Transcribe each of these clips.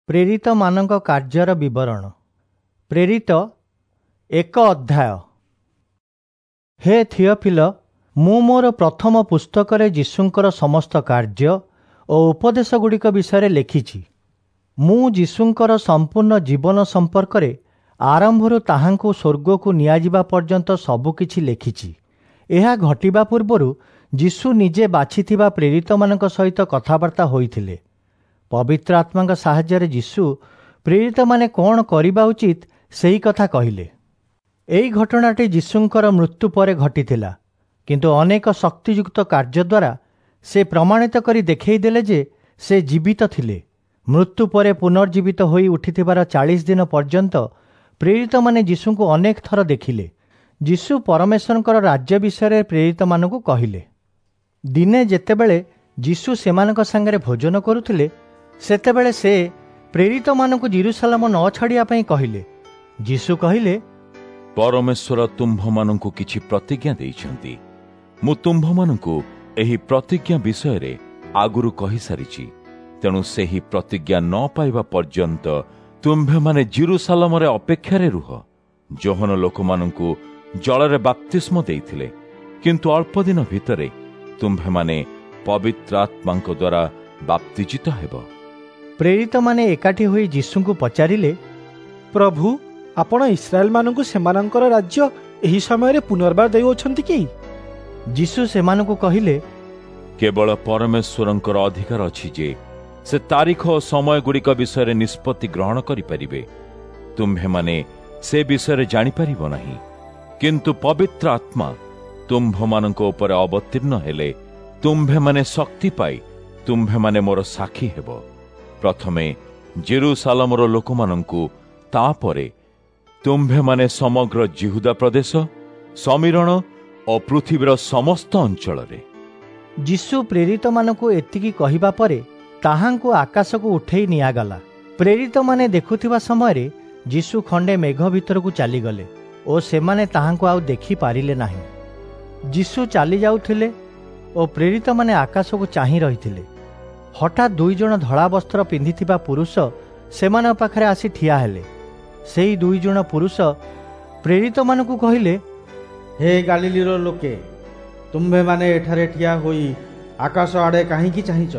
प्रेरित मानक कार्यर विवरण। प्रेरित 1 अध्याय। हे थियोफिल, मु मोर प्रथम पुस्तक जीशुंकर समस्त कार्य और उपदेश गुड़िक विषय लिखिछि। मु जीशुंकर संपूर्ण जीवन संपर्क रे आरंभरू ताहांकु स्वर्ग को नियाजिबा पर्यंत सबुकिछि लिखिछि। एहा घटिबा पूर्वरु जीशु निजे बाछिथिबा प्रेरित मानक सहित कथाबार्ता होइथिले। पवित्र आत्मा साहाय्य जीशु प्रेरित माने कौन करिबा उचित सेही कथा कहिले। एही घटनाटी जीशुंकर मृत्यु परे घटिथिला, किंतु अनेक शक्तियुक्त कार्य द्वारा से प्रमाणित करी देखै देले जे से जीवित थिले। मृत्यु परे पुनर्जीवित होई उठिथिबार 40 दिन पर्यंत प्रेरित माने जीशु को अनेक थर देखिले। जीशु परमेश्वरंकर राज्य विषय प्रेरित मानकु कहिले। दिने जेतेबेले जीशु सेमानक संगे भोजन करुथिले, सेतेबेले से प्रेरित मानकु जेरूसलम न छाड़िया पई कहिले। जीशु कहिले, परमेश्वर तुम्भ मानकु किछि प्रतिज्ञा देइछन्ति। मु तुम्भ मानकु एही प्रतिज्ञा विषय रे आगुरु कहि सारिछि। तेणु सेही प्रतिज्ञा न पाइबा पर्यंत तुम्भे माने जेरूसलम रे अपेक्षा रे रुह। जोहन लोक मानकु जलरे बाप्तिस्म देइथिले, किंतु अल्प दिन भितरे तुम्भे माने पवित्र आत्मांक द्वारा बाप्तिजित हेबो। प्रेरित माने एकाठी होई जीशु को पचारिले, प्रभु, आपण इस्राएल मानकु सेमानंकर राज्य एही समय रे पुनर्बार देउछन्ति कि? जीशु सेमानकु कहिले, केवल परमेश्वरंकर अधिकार अछि जे से तारीख और समय गुड़िक विषय रे निष्पत्ति ग्रहण करि परिबे। तुम्भे माने से विषय रे जानि परिबो नाही, किंतु पवित्र आत्मा तुम्भ मानक ऊपर अवतीर्ण हेले तुम्भे माने शक्ति पाई तुम्भे माने मोर साक्षी हेबो। प्रथमे जेरूसलमर लोक मानकु, तापरे तुम्भे माने समग्र जिहुदा प्रदेश, समीरण और पृथ्वीर समस्त अंचल रे। जीशु प्रेरित मानकु एतिकी कहिबा परे ताहांकु आकाश को उठेई नियागला। प्रेरित माने देखुथिबा समय रे जीशु खंडे मेघ भीतर को चली गले ओ सेमाने ताहांकु आउ देखि पारिले नाही। जीशु चली जाउथिले ओ प्रेरित माने आकाश को चाहि रहिथिले। हठात 2 जण धड़ा वस्त्र पिंधिथिबा पुरुष सेमान पाखरे आसी ठिया हेले। सेही 2 जण पुरुष प्रेरित मानकु कहिले, हे गालिलीर लोके, तुम्भे माने एठारे ठिया होई आकाश आड़े काहींकी चाहिच?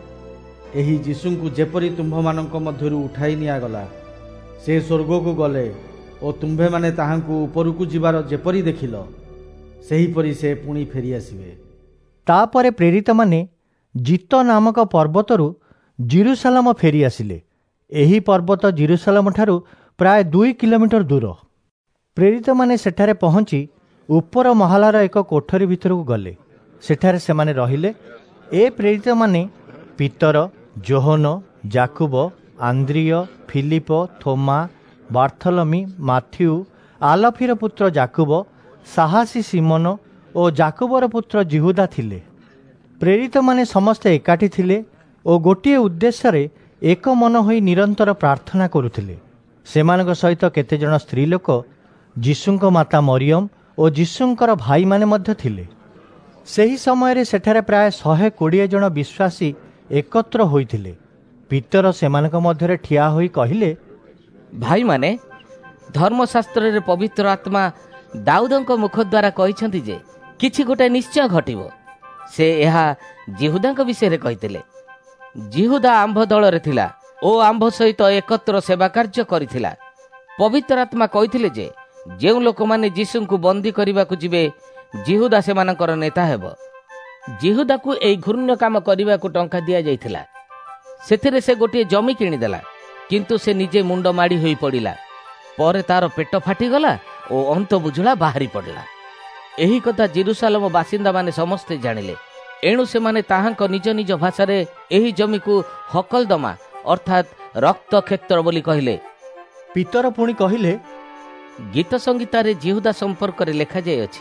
एही जीशुंकु जेपरी तुम्भ मानक मध्यरु उठाई नियागला, से स्वर्ग को गले ओ तुम्भे माने ताहांकु उपरकु जिबार जेपरी देखिल, सेहीपरि से पुणी फेरी आसिबे। तापरे प्रेरित माने जित नामक पर्वतरु जेरूसलम फेरी आसिले। एही पर्वत जेरूसलम ठारू प्राय 2 किलोमीटर दूर। प्रेरित माने सेठारे पहुंची उपर महालार एक कोठरी भितर को गले। सेठारे सेमाने रहिले। ए प्रेरित माने पीतर, जोहन, जाकुब, आंद्रिय, फिलिप, थोमा, बार्थोलोमी, माथ्यू, आलफीर पुत्र जाकुब, साहसी सिमोन और जाकुबर पुत्र जिहुदा थिले। प्रेरित माने समस्ते एकाठी थिले और गोटे उद्देश्य रे एक मन होई निरंतर प्रार्थना करुथिले। सेमानक सहित केते जण स्त्री लोक, जीशुंक माता मरियम और जीशुंकर भाई माने मध्य थिले। सेही समय रे सेठारे प्राय 120 जण विश्वासी एकत्र होइथिले। पीतर सेमानक मध्यरे ठिया होई कहिले, भाई माने, धर्मशास्त्र रे पवित्र आत्मा दाऊदंक मुख द्वारा कहिसंति जे किछि गोटे निश्चय घटिबो। से एहा जिहुदांक विषय रे कहिथिले। जिहुदा आंभ दल रे थिला ओ आंभ सहित एकत्र सेवा कार्य करिथिला। पवित्र आत्मा कहिथिले जे जेउ लोक माने जीशुंकु बंदी करिबाकु जिवे, जिहुदा सेमानकर नेता हेबो। जिहुदा को एई घृण्य काम करिबाकु टंका दिया जाइथिला। सेथिरे से गोटे जमी किनिदेला, किंतु से निजे मुंड माड़ी होई पड़िला। परे तार पेट फाटिगला ओ अंत बुझुला बाहरी पड़ला। एही कथा जेरूसलम बासिंदा माने समस्ते जानिले। एणु से माने ताहांक निज निज भाषा रे एही जमी को हकलदमा अर्थात रक्त क्षेत्र बोली कहिले। पीतर पुणी कहिले, गीत संगीता रे जिहुदा संपर्क रे लेखा जाय अछि,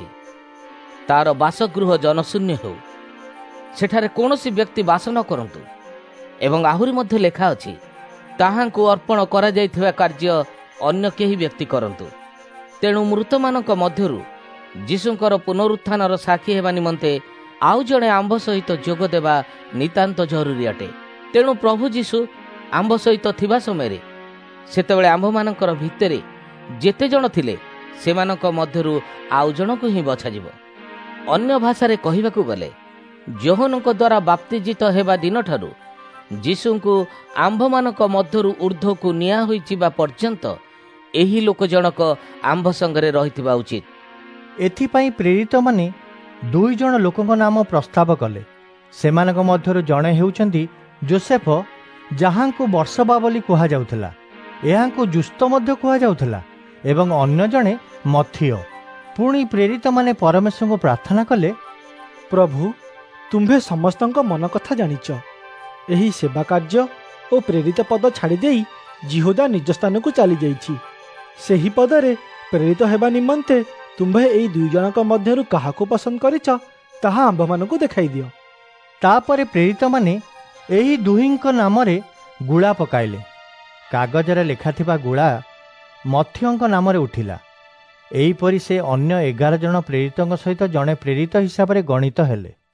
तार बासगृह जनशून्य हो, सेठारे कोनोसी व्यक्ति बास न करंतु। एवं आहुरी मध्य लेखा अछि, ताहांकु अर्पण करा जायथिबा कार्य अन्य केही व्यक्ति करंतु। तेणु मृतमानक मध्यरु जीशुंकर पुनरुत्थानर साक्षी हेबा निमंते आउ जणे आंभ सहित जोग देवा नितांत जरूरी अटे। तेणु प्रभु जीशु ଆମ୍ଭ ସହିତ ଥିବା ସମୟରେ ସେତେବେଳେ ଆମ୍ଭମାନଙ୍କର ଭିତରେ ଯେତେ ଜଣ ଥିଲେ ସେମାନଙ୍କ ମଧ୍ୟରୁ ଆଉ ଜଣକୁ ହିଁ ବଛାଯିବ। ଅନ୍ୟ ଭାଷାରେ କହିବାକୁ ଗଲେ ଯୋହନଙ୍କ ଦ୍ୱାରା ବାପ୍ତିଜିତ ହେବା ଦିନଠାରୁ ଯୀଶୁଙ୍କୁ ଆମ୍ଭମାନଙ୍କ ମଧ୍ୟରୁ ଉର୍ଦ୍ଧ୍ୱକୁ ନିଆ ହୋଇଯିବା ପର୍ଯ୍ୟନ୍ତ ଏହି ଲୋକ ଜଣକ ଆମ୍ଭ ସଙ୍ଗରେ ରହିଥିବା ଉଚିତ। ଏଥିପାଇଁ ପ୍ରେରିତମାନେ 2 ଜଣ ଲୋକଙ୍କ ନାମ ପ୍ରସ୍ତାବ କଲେ। ସେମାନଙ୍କ ମଧ୍ୟରୁ ଜଣେ ହେଉଛନ୍ତି ଯୋସେଫ, ଯାହାଙ୍କୁ ବର୍ଷବା ବୋଲି କୁହାଯାଉଥିଲା, ଏହାଙ୍କୁ ଜୁସ୍ତ ମଧ୍ୟ କୁହାଯାଉଥିଲା, ଏବଂ ଅନ୍ୟ ଜଣେ ମଥିୟ। ପୁଣି ପ୍ରେରିତମାନେ ପରମେଶ୍ୱରଙ୍କୁ ପ୍ରାର୍ଥନା କଲେ, ପ୍ରଭୁ, ତୁମ୍ଭେ ସମସ୍ତଙ୍କ ମନ କଥା ଜାଣିଛ। ଏହି ସେବା କାର୍ଯ୍ୟ ଓ ପ୍ରେରିତ ପଦ ଛାଡ଼ିଦେଇ ଜିହୁଦା ନିଜ ସ୍ଥାନକୁ ଚାଲିଯାଇଛି। ସେହି ପଦରେ ପ୍ରେରିତ ହେବା ନିମନ୍ତେ ତୁମ୍ଭେ ଏହି 2 ଜଣଙ୍କ ମଧ୍ୟରୁ କାହାକୁ ପସନ୍ଦ କରିଛ ତାହା ଆମ୍ଭମାନଙ୍କୁ ଦେଖାଇ ଦିଅ। ତାପରେ ପ୍ରେରିତମାନେ ଏହି 2ଙ୍କ ନାମରେ ଗୁଳା ପକାଇଲେ। କାଗଜରେ ଲେଖାଥିବା ଗୁଳା ମଥିୟଙ୍କ ନାମରେ ଉଠିଲା। ଏହିପରି ସେ ଅନ୍ୟ 11 ଜଣ ପ୍ରେରିତଙ୍କ ସହିତ ଜଣେ ପ୍ରେରିତ ହିସାବରେ ଗଣିତ ହେଲେ।